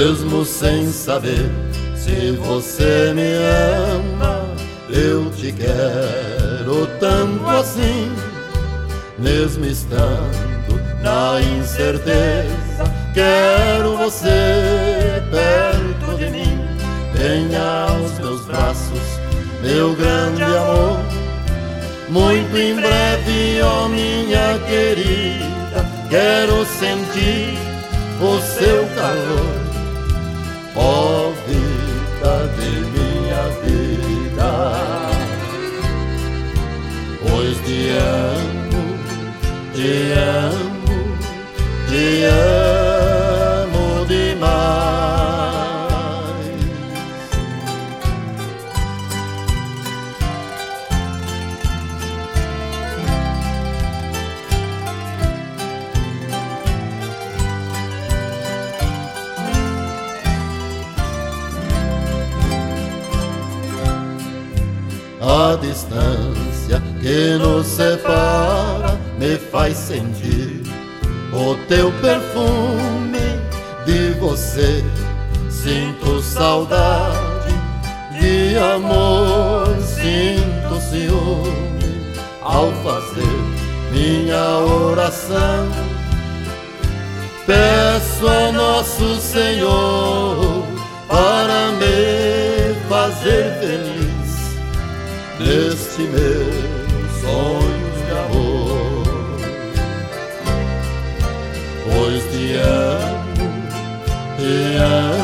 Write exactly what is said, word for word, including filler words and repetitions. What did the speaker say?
Mesmo sem saber se você me ama, eu te quero tanto assim. Mesmo estando na incerteza, quero você perto de mim. Venha aos meus braços, meu grande amor. Muito em breve, ó minha querida, quero sentir o seu calor. Ó vida de minha vida, pois te amo, te amo, te amo demais. A distância que nos separa me faz sentir o teu perfume. De você sinto saudade, de amor sinto ciúme. Ao fazer minha oração, peço a nosso Senhor para me fazer feliz neste meu sonho de amor. Pois te amo, te amo.